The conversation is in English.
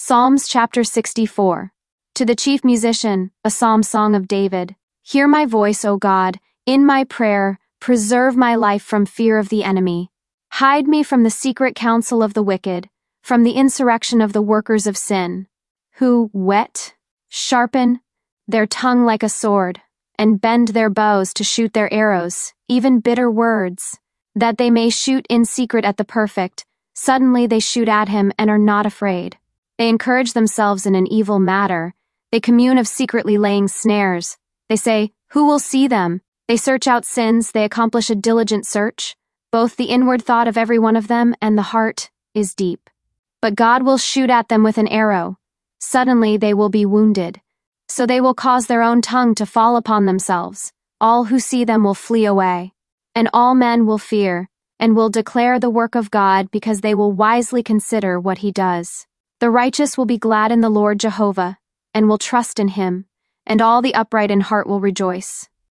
Psalms chapter 64. To the chief musician, a psalm song of David. Hear my voice, O God, in my prayer, preserve my life from fear of the enemy. Hide me from the secret counsel of the wicked, from the insurrection of the workers of sin, who sharpen their tongue like a sword, and bend their bows to shoot their arrows, even bitter words, that they may shoot in secret at the perfect. Suddenly they shoot at him and are not afraid. They encourage themselves in an evil matter. They commune of secretly laying snares. They say, who will see them? They search out sins, they accomplish a diligent search. Both the inward thought of every one of them and the heart is deep. But God will shoot at them with an arrow. Suddenly they will be wounded. So they will cause their own tongue to fall upon themselves. All who see them will flee away. And all men will fear, and will declare the work of God, because they will wisely consider what he does. The righteous will be glad in the Lord Jehovah, and will trust in him, and all the upright in heart will rejoice.